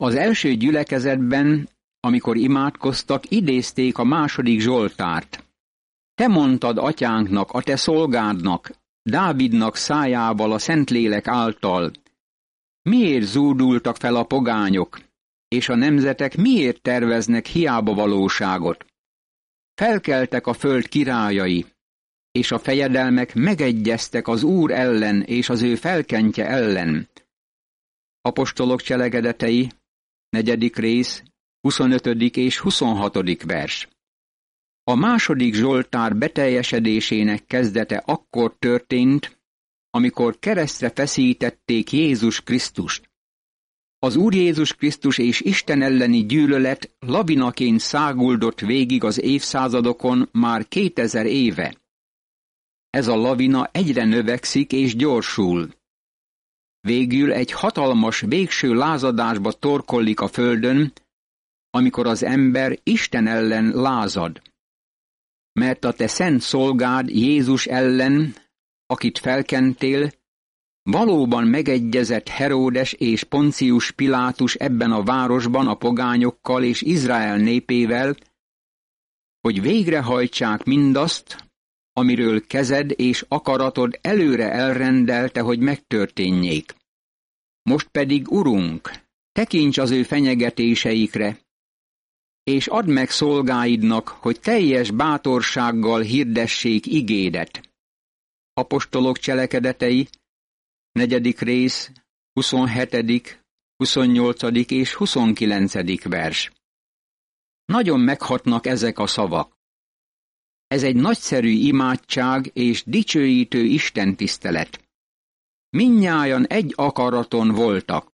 Az első gyülekezetben, amikor imádkoztak, idézték a második Zsoltárt. Te mondtad atyánknak, a te szolgádnak, Dávidnak szájával a Szentlélek által: miért zúdultak fel a pogányok, és a nemzetek miért terveznek hiába valóságot? Felkeltek a föld királyai, és a fejedelmek megegyeztek az Úr ellen és az ő felkentje ellen. Apostolok cselekedetei, 4. rész, 25. és 26. vers. A második Zsoltár beteljesedésének kezdete akkor történt, amikor keresztre feszítették Jézus Krisztust. Az Úr Jézus Krisztus és Isten elleni gyűlölet lavinaként száguldott végig az évszázadokon már 2000 éve. Ez a lavina egyre növekszik és gyorsul. Végül egy hatalmas végső lázadásba torkollik a földön, amikor az ember Isten ellen lázad. Mert a te szent szolgád Jézus ellen, akit felkentél, valóban megegyezett Heródes és Poncius Pilátus ebben a városban a pogányokkal és Izrael népével, hogy végrehajtsák mindazt, amiről kezed és akaratod előre elrendelte, hogy megtörténjék. Most pedig, Urunk, tekints az ő fenyegetéseikre, és add meg szolgáidnak, hogy teljes bátorsággal hirdessék igédet. Apostolok cselekedetei, 4. rész, 27., 28. és 29. vers. Nagyon meghatnak ezek a szavak. Ez egy nagyszerű imádság és dicsőítő istentisztelet. Mindnyájan egy akaraton voltak.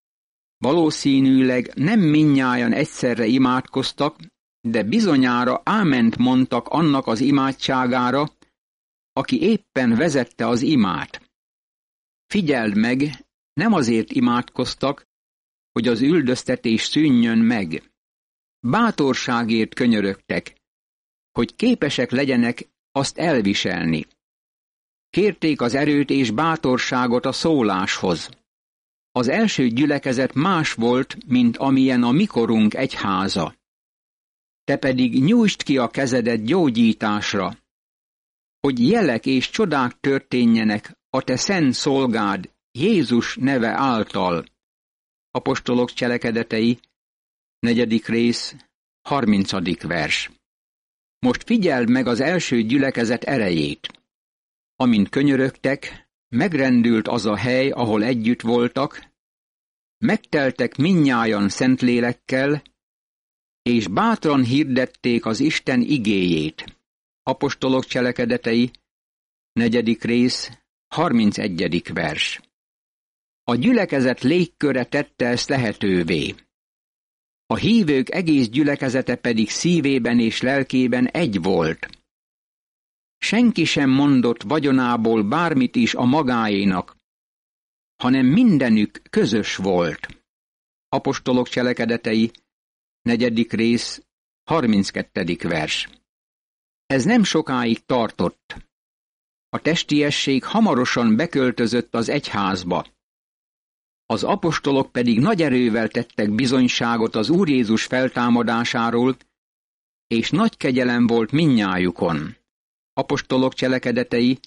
Valószínűleg nem mindnyájan egyszerre imádkoztak, de bizonyára áment mondtak annak az imádságára, aki éppen vezette az imát. Figyeld meg, nem azért imádkoztak, hogy az üldöztetés szűnjön meg. Bátorságért könyörögtek, hogy képesek legyenek azt elviselni. Kérték az erőt és bátorságot a szóláshoz. Az első gyülekezet más volt, mint amilyen a mikorunk egyháza. Te pedig nyújtsd ki a kezedet gyógyításra, hogy jelek és csodák történjenek a te szent szolgád Jézus neve által. Apostolok cselekedetei, 4. rész, 30. vers. Most figyeld meg az első gyülekezet erejét. Amint könyörögtek, megrendült az a hely, ahol együtt voltak, megteltek mindnyájan Szentlélekkel, és bátran hirdették az Isten igéjét. Apostolok cselekedetei, 4. rész, 31. vers. A gyülekezet légköre tette ezt lehetővé. A hívők egész gyülekezete pedig szívében és lelkében egy volt. Senki sem mondott vagyonából bármit is a magáénak, hanem mindenük közös volt. Apostolok cselekedetei, 4. rész, 32. vers. Ez nem sokáig tartott. A testiesség hamarosan beköltözött az egyházba. Az apostolok pedig nagy erővel tettek bizonyságot az Úr Jézus feltámadásáról, és nagy kegyelem volt mindnyájukon. Apostolok cselekedetei,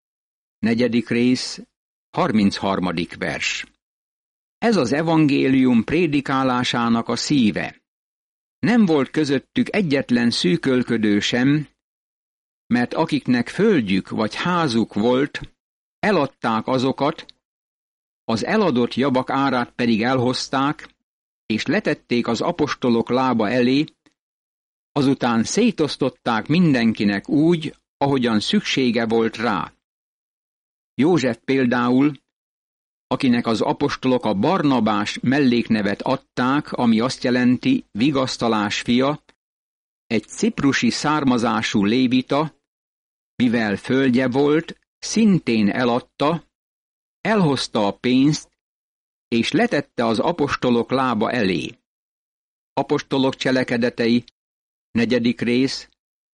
4. rész, 33. vers. Ez az evangélium prédikálásának a szíve. Nem volt közöttük egyetlen szűkölködő sem, mert akiknek földjük vagy házuk volt, eladták azokat, az eladott javak árát pedig elhozták, és letették az apostolok lába elé, azután szétosztották mindenkinek úgy, ahogyan szüksége volt rá. József például, akinek az apostolok a Barnabás melléknevet adták, ami azt jelenti vigasztalás fia, egy ciprusi származású lévita, mivel földje volt, szintén eladta, elhozta a pénzt, és letette az apostolok lába elé. Apostolok cselekedetei, 4. rész,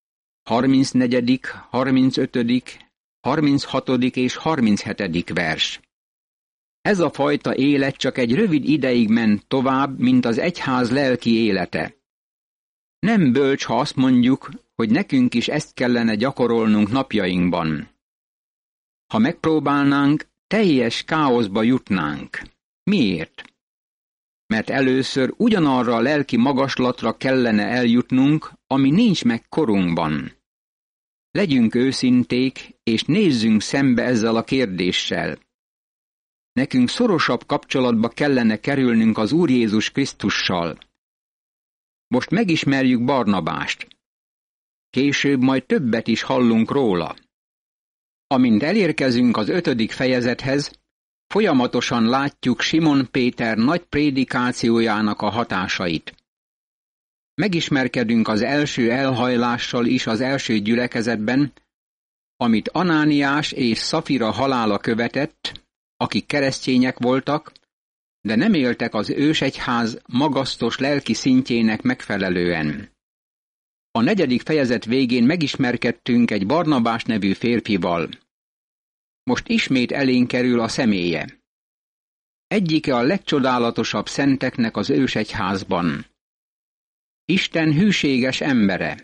34., 35., 36. és 37. vers. Ez a fajta élet csak egy rövid ideig ment tovább, mint az egyház lelki élete. Nem bölcs, ha azt mondjuk, hogy nekünk is ezt kellene gyakorolnunk napjainkban. Ha megpróbálnánk, teljes káoszba jutnánk. Miért? Mert először ugyanarra a lelki magaslatra kellene eljutnunk, ami nincs meg korunkban. Legyünk őszinték, és nézzünk szembe ezzel a kérdéssel. Nekünk szorosabb kapcsolatba kellene kerülnünk az Úr Jézus Krisztussal. Most megismerjük Barnabást. Később majd többet is hallunk róla. Amint elérkezünk az 5. fejezethez, folyamatosan látjuk Simon Péter nagy prédikációjának a hatásait. Megismerkedünk az első elhajlással is az első gyülekezetben, amit Anániás és Szafira halála követett, akik keresztények voltak, de nem éltek az ősegyház magasztos lelki szintjének megfelelően. A 4. fejezet végén megismerkedtünk egy Barnabás nevű férfival. Most ismét elénk kerül a személye. Egyike a legcsodálatosabb szenteknek az ősegyházban. Isten hűséges embere.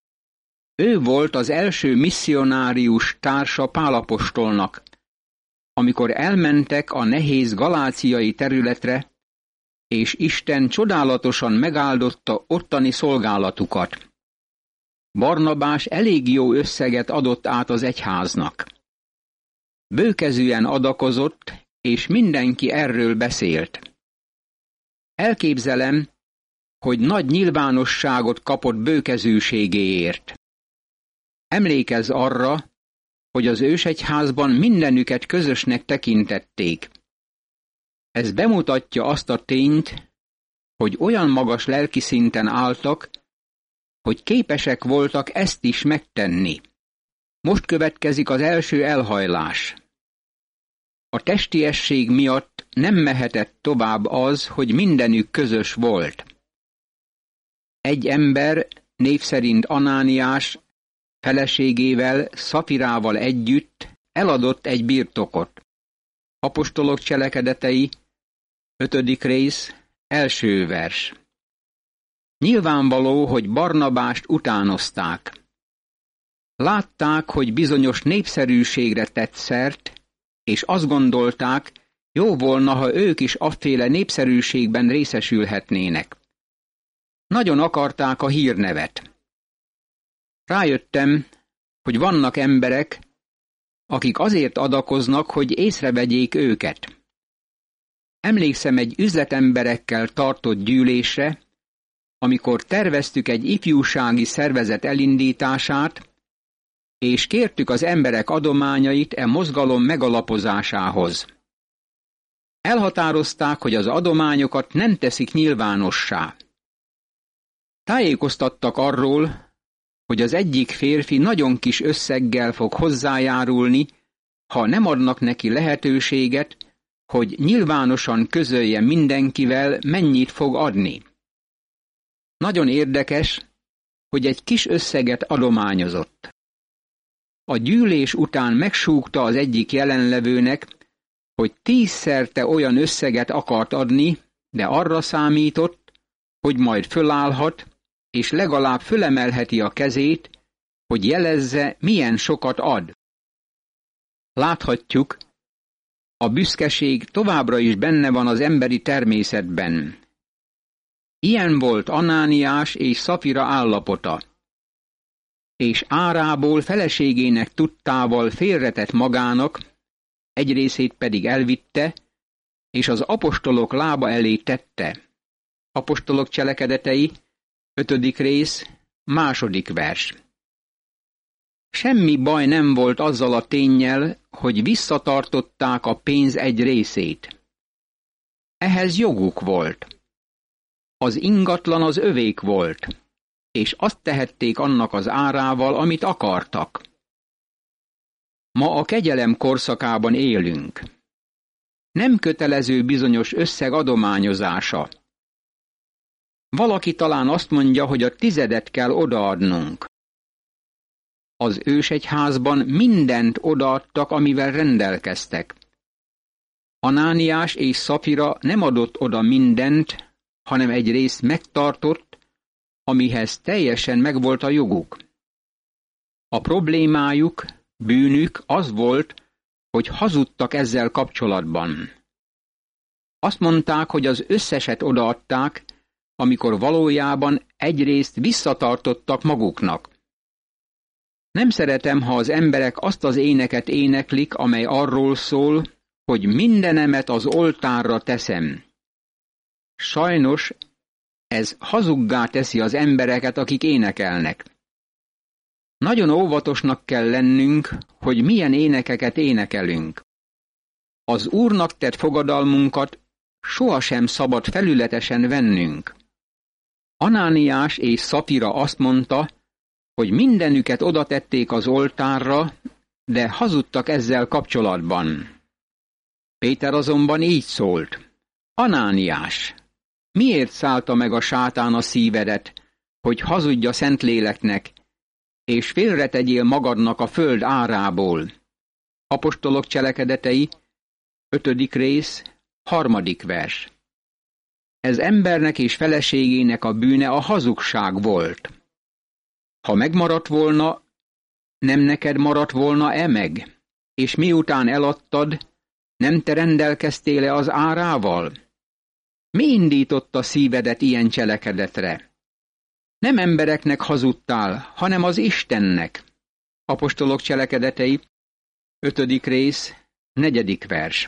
Ő volt az első misszionárius társa Pál apostolnak, amikor elmentek a nehéz galáciai területre, és Isten csodálatosan megáldotta ottani szolgálatukat. Barnabás elég jó összeget adott át az egyháznak. Bőkezűen adakozott, és mindenki erről beszélt. Elképzelem, hogy nagy nyilvánosságot kapott bőkezűségéért. Emlékezz arra, hogy az ősegyházban mindenüket közösnek tekintették. Ez bemutatja azt a tényt, hogy olyan magas lelki szinten álltak, hogy képesek voltak ezt is megtenni. Most következik az első elhajlás. A testiesség miatt nem mehetett tovább az, hogy mindenük közös volt. Egy ember, név szerint Anániás, feleségével, Szafirával együtt eladott egy birtokot. Apostolok cselekedetei, 5. rész, 1. vers. Nyilvánvaló, hogy Barnabást utánozták. Látták, hogy bizonyos népszerűségre tett szert, és azt gondolták, jó volna, ha ők is afféle népszerűségben részesülhetnének. Nagyon akarták a hírnevet. Rájöttem, hogy vannak emberek, akik azért adakoznak, hogy észrevegyék őket. Emlékszem egy üzletemberekkel tartott gyűlésre, amikor terveztük egy ifjúsági szervezet elindítását, és kértük az emberek adományait e mozgalom megalapozásához. Elhatározták, hogy az adományokat nem teszik nyilvánossá. Tájékoztattak arról, hogy az egyik férfi nagyon kis összeggel fog hozzájárulni, ha nem adnak neki lehetőséget, hogy nyilvánosan közölje mindenkivel, mennyit fog adni. Nagyon érdekes, hogy egy kis összeget adományozott. A gyűlés után megsúgta az egyik jelenlevőnek, hogy 10-szerte olyan összeget akart adni, de arra számított, hogy majd fölállhat, és legalább fölemelheti a kezét, hogy jelezze, milyen sokat ad. Láthatjuk, a büszkeség továbbra is benne van az emberi természetben. Ilyen volt Anániás és Szafira állapota. És árából feleségének tudtával félretett magának, egy részét pedig elvitte, és az apostolok lába elé tette. Apostolok cselekedetei, 5. rész, 2. vers. Semmi baj nem volt azzal a ténnyel, hogy visszatartották a pénz egy részét. Ehhez joguk volt. Az ingatlan az övék volt, és azt tehették annak az árával, amit akartak. Ma a kegyelem korszakában élünk. Nem kötelező bizonyos összeg adományozása. Valaki talán azt mondja, hogy a 10 kell odaadnunk. Az ősegyházban mindent odaadtak, amivel rendelkeztek. Anániás és Szafira nem adott oda mindent, hanem egy részt megtartott, amihez teljesen megvolt a joguk. A problémájuk, bűnük az volt, hogy hazudtak ezzel kapcsolatban. Azt mondták, hogy az összeset odaadták, amikor valójában egyrészt visszatartottak maguknak. Nem szeretem, ha az emberek azt az éneket éneklik, amely arról szól, hogy mindenemet az oltárra teszem. Sajnos ez hazuggá teszi az embereket, akik énekelnek. Nagyon óvatosnak kell lennünk, hogy milyen énekeket énekelünk. Az Úrnak tett fogadalmunkat sohasem szabad felületesen vennünk. Anániás és Szafira azt mondta, hogy mindenüket odatették az oltárra, de hazudtak ezzel kapcsolatban. Péter azonban így szólt: Anániás, miért szállta meg a sátán a szívedet, hogy hazudj a Szentléleknek, és félretegyél magadnak a föld árából? Apostolok cselekedetei, 5. rész, 3. vers. Ez embernek és feleségének a bűne a hazugság volt. Ha megmaradt volna, nem neked maradt volna-e meg? És miután eladtad, nem te rendelkeztél-e az árával? Mi indította szívedet ilyen cselekedetre? Nem embereknek hazudtál, hanem az Istennek. Apostolok cselekedetei, 5. rész, 4. vers.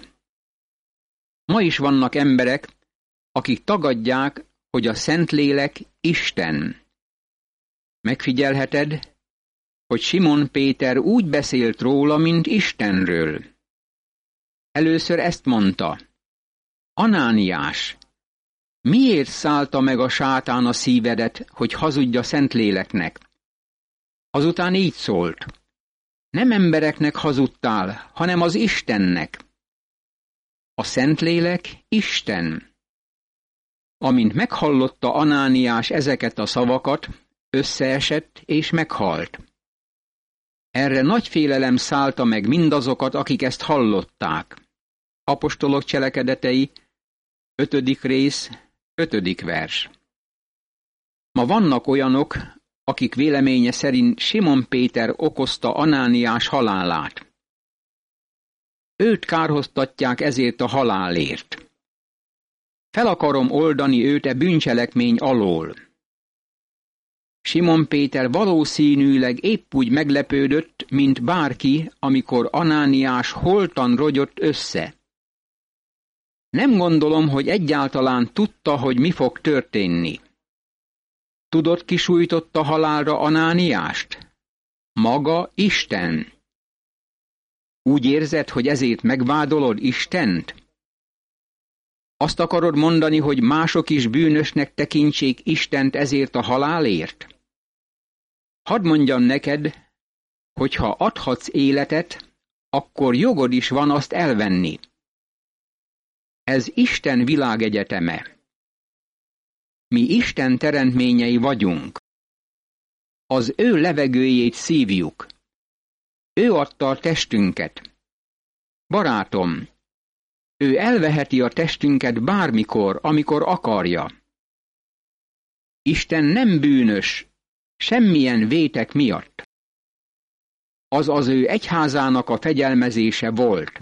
Ma is vannak emberek, akik tagadják, hogy a Szentlélek Isten. Megfigyelheted, hogy Simon Péter úgy beszélt róla, mint Istenről. Először ezt mondta: Anániás, miért szállta meg a sátán a szívedet, hogy hazudj a Szentléleknek? Azután így szólt: nem embereknek hazudtál, hanem az Istennek. A Szentlélek Isten. Amint meghallotta Anániás ezeket a szavakat, összeesett és meghalt. Erre nagy félelem szállta meg mindazokat, akik ezt hallották. Apostolok cselekedetei, 5. rész, 5. vers. Ma vannak olyanok, akik véleménye szerint Simon Péter okozta Anániás halálát. Őt kárhoztatják ezért a halálért. Fel akarom oldani őt bűncselekmény alól. Simon Péter valószínűleg épp úgy meglepődött, mint bárki, amikor Anániás holtan rogyott össze. Nem gondolom, hogy egyáltalán tudta, hogy mi fog történni. Tudod, ki sújtotta halálra Anániást? Maga Isten. Úgy érzed, hogy ezért megvádolod Istent? Azt akarod mondani, hogy mások is bűnösnek tekintsék Istent ezért a halálért? Hadd mondjam neked, hogy ha adhatsz életet, akkor jogod is van azt elvenni. Ez Isten világegyeteme. Mi Isten teremtményei vagyunk. Az ő levegőjét szívjuk. Ő adta a testünket. Barátom, ő elveheti a testünket bármikor, amikor akarja. Isten nem bűnös, semmilyen vétek miatt. Az az ő egyházának a fegyelmezése volt.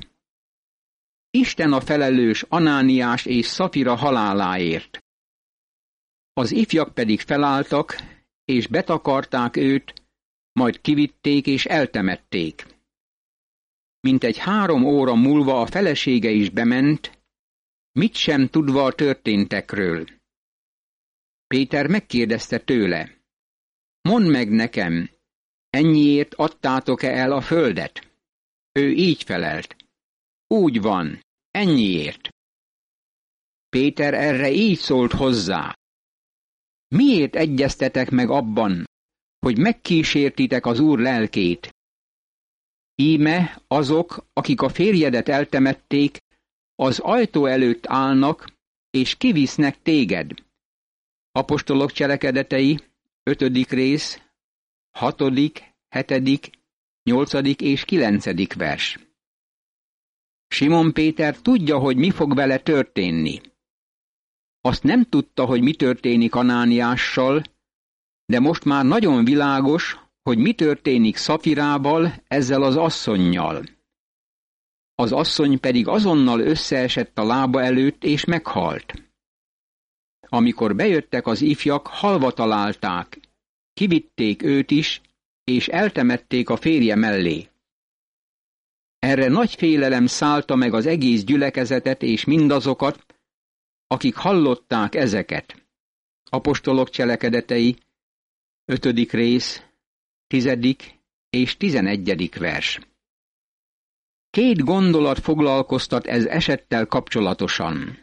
Isten a felelős Anániás és Szafira haláláért. Az ifjak pedig felálltak, és betakarták őt, majd kivitték és eltemették. Mintegy 3 óra múlva a felesége is bement, mit sem tudva a történtekről. Péter megkérdezte tőle: mondd meg nekem, ennyiért adtátok-e el a földet? Ő így felelt: úgy van, ennyiért. Péter erre így szólt hozzá: miért egyeztetek meg abban, hogy megkísértitek az Úr lelkét? Íme azok, akik a férjedet eltemették, az ajtó előtt állnak, és kivisznek téged. Apostolok cselekedetei, 5. rész, 6., 7., 8. és 9. vers. Simon Péter tudja, hogy mi fog vele történni. Azt nem tudta, hogy mi történik Anániással, de most már nagyon világos, hogy mi történik Szafirával, ezzel az asszonnyal. Az asszony pedig azonnal összeesett a lába előtt, és meghalt. Amikor bejöttek az ifjak, halva találták, kivitték őt is, és eltemették a férje mellé. Erre nagy félelem szállta meg az egész gyülekezetet és mindazokat, akik hallották ezeket. Apostolok cselekedetei, 5. rész, 10. és 11. vers. 2 gondolat foglalkoztat ez esettel kapcsolatosan.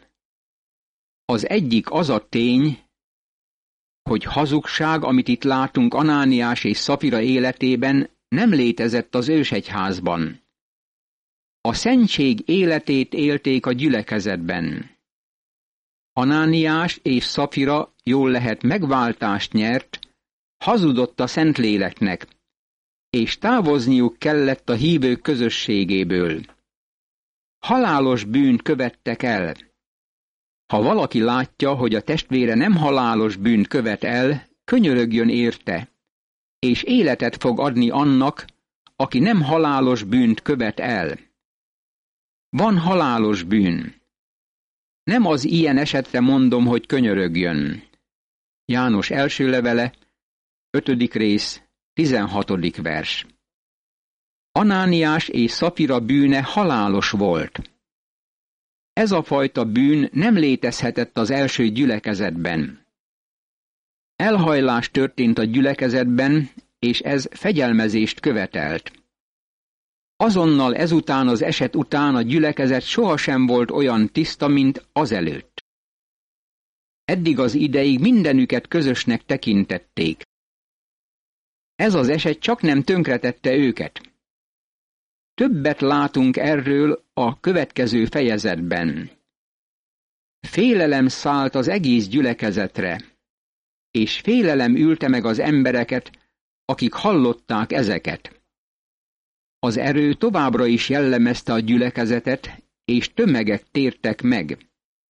Az egyik az a tény, hogy hazugság, amit itt látunk Anániás és Szafira életében, nem létezett az ősegyházban. A szentség életét élték a gyülekezetben. Anániás és Szafira jól lehet megváltást nyert, hazudott a Szentléleknek, és távozniuk kellett a hívők közösségéből. Halálos bűnt követtek el. Ha valaki látja, hogy a testvére nem halálos bűnt követ el, könyörögjön érte, és életet fog adni annak, aki nem halálos bűnt követ el. Van halálos bűn. Nem az ilyen esetre mondom, hogy könyörögjön. János első levele, 5. rész, 16. vers. Anániás és Szafira bűne halálos volt. Ez a fajta bűn nem létezhetett az első gyülekezetben. Elhajlás történt a gyülekezetben, és ez fegyelmezést követelt. Azonnal ezután az eset után a gyülekezet sohasem volt olyan tiszta, mint azelőtt. Eddig az ideig mindenüket közösnek tekintették. Ez az eset csak nem tönkretette őket. Többet látunk erről a következő fejezetben. Félelem szállt az egész gyülekezetre, és félelem ülte meg az embereket, akik hallották ezeket. Az erő továbbra is jellemezte a gyülekezetet, és tömegek tértek meg.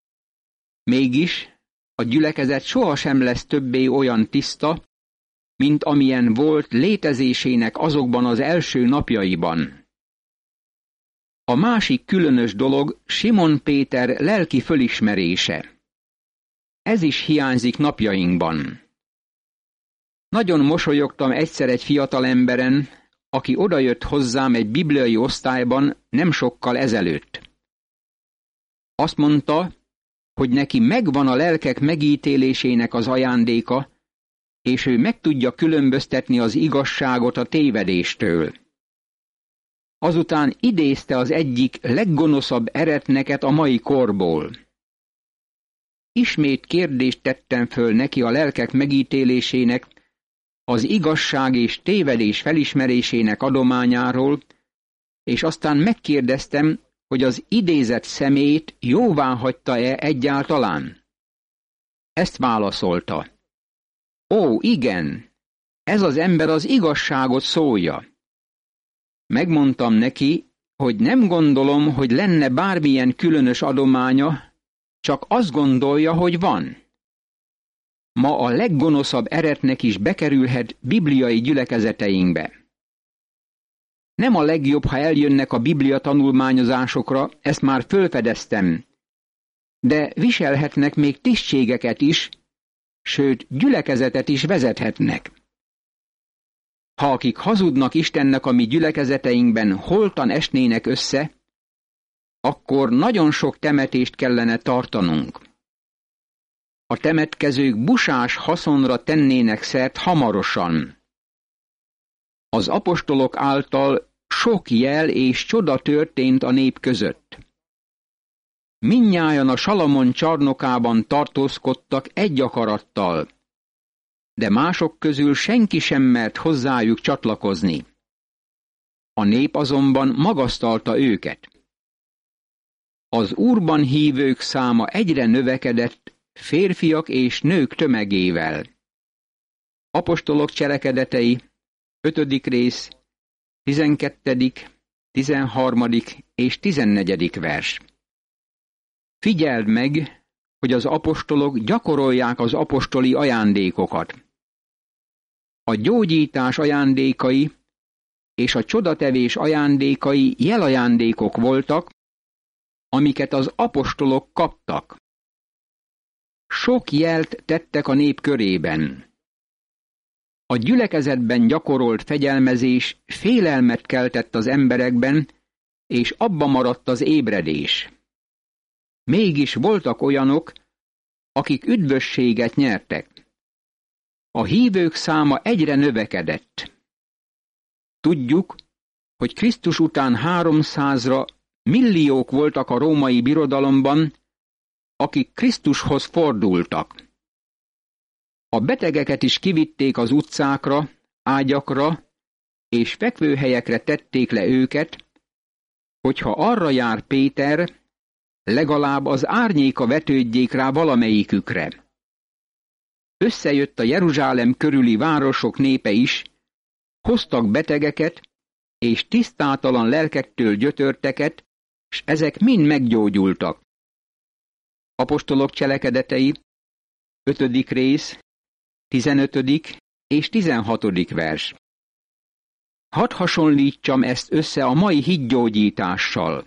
Mégis a gyülekezet sohasem lesz többé olyan tiszta, mint amilyen volt létezésének azokban az első napjaiban. A másik különös dolog Simon Péter lelki fölismerése. Ez is hiányzik napjainkban. Nagyon mosolyogtam egyszer egy fiatal emberen, aki odajött hozzám egy bibliai osztályban nem sokkal ezelőtt. Azt mondta, hogy neki megvan a lelkek megítélésének az ajándéka, és ő meg tudja különböztetni az igazságot a tévedéstől. Azután idézte az egyik leggonoszabb eretneket a mai korból. Ismét kérdést tettem föl neki a lelkek megítélésének, az igazság és tévedés felismerésének adományáról, és aztán megkérdeztem, hogy az idézett személyt jóvá hagyta-e egyáltalán. Ezt válaszolta. Ó, igen, ez az ember az igazságot szólja. Megmondtam neki, hogy nem gondolom, hogy lenne bármilyen különös adománya, csak azt gondolja, hogy van. Ma a leggonoszabb eretnek is bekerülhet bibliai gyülekezeteinkbe. Nem a legjobb, ha eljönnek a biblia tanulmányozásokra, ezt már fölfedeztem, de viselhetnek még tisztségeket is, sőt, gyülekezetet is vezethetnek. Ha akik hazudnak Istennek a mi gyülekezeteinkben holtan esnének össze, akkor nagyon sok temetést kellene tartanunk. A temetkezők busás haszonra tennének szert hamarosan. Az apostolok által sok jel és csoda történt a nép között. Mindnyájan a Salamon csarnokában tartózkodtak egy akarattal, de mások közül senki sem mert hozzájuk csatlakozni. A nép azonban magasztalta őket. Az Úrban hívők száma egyre növekedett férfiak és nők tömegével. Apostolok cselekedetei, 5. rész, 12., 13. és 14. vers. Figyeld meg, hogy az apostolok gyakorolják az apostoli ajándékokat. A gyógyítás ajándékai és a csodatevés ajándékai jelajándékok voltak, amiket az apostolok kaptak. Sok jelt tettek a nép körében. A gyülekezetben gyakorolt fegyelmezés félelmet keltett az emberekben, és abba maradt az ébredés. Mégis voltak olyanok, akik üdvösséget nyertek. A hívők száma egyre növekedett. Tudjuk, hogy Krisztus után 300-ra milliók voltak a római birodalomban, akik Krisztushoz fordultak. A betegeket is kivitték az utcákra, ágyakra, és fekvőhelyekre tették le őket, hogyha arra jár Péter, legalább az árnyéka vetődjék rá valamelyikükre. Összejött a Jeruzsálem körüli városok népe is, hoztak betegeket, és tisztátalan lelkektől gyötörteket, s ezek mind meggyógyultak. Apostolok cselekedetei, 5. rész, 15. és 16. vers. Hadd hasonlítsam ezt össze a mai hitgyógyítással.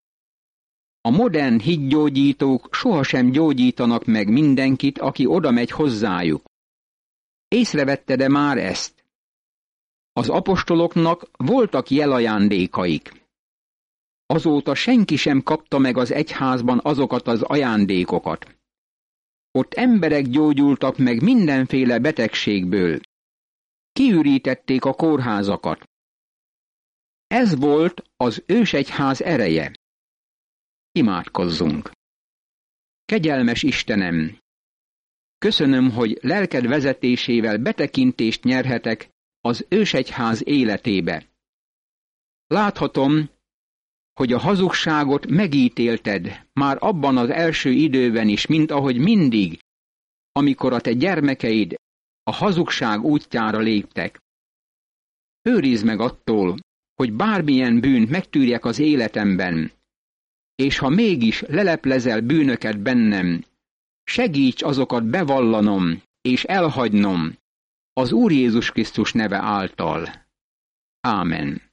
A modern hitgyógyítók sohasem gyógyítanak meg mindenkit, aki oda megy hozzájuk. Észrevette-e már ezt? Az apostoloknak voltak jelajándékaik. Azóta senki sem kapta meg az egyházban azokat az ajándékokat. Ott emberek gyógyultak meg mindenféle betegségből. Kiürítették a kórházakat. Ez volt az ősegyház ereje. Imádkozzunk! Kegyelmes Istenem! Köszönöm, hogy lelked vezetésével betekintést nyerhetek az ősegyház életébe. Láthatom, hogy a hazugságot megítélted már abban az első időben is, mint ahogy mindig, amikor a te gyermekeid a hazugság útjára léptek. Őrizd meg attól, hogy bármilyen bűnt megtűrjek az életemben, és ha mégis leleplezel bűnöket bennem, segíts azokat bevallanom és elhagynom az Úr Jézus Krisztus neve által. Ámen.